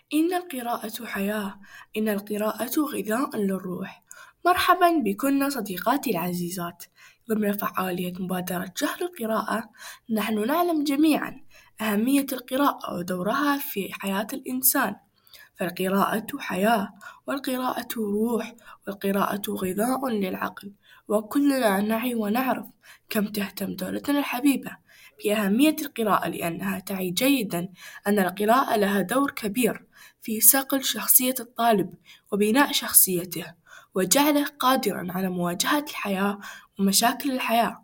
إن القراءة حياة، إن القراءة غذاء للروح. مرحبا بكن صديقاتي العزيزات. ضمن فعالية مبادرة شهر القراءة، نحن نعلم جميعا أهمية القراءة ودورها في حياة الإنسان. فالقراءة حياة، والقراءة روح، والقراءة غذاء للعقل. وكلنا نعي ونعرف كم تهتم دولتنا الحبيبة بأهمية القراءة، لأنها تعي جيدا أن القراءة لها دور كبير في صقل شخصية الطالب وبناء شخصيته، وجعله قادرا على مواجهة الحياة ومشاكل الحياة.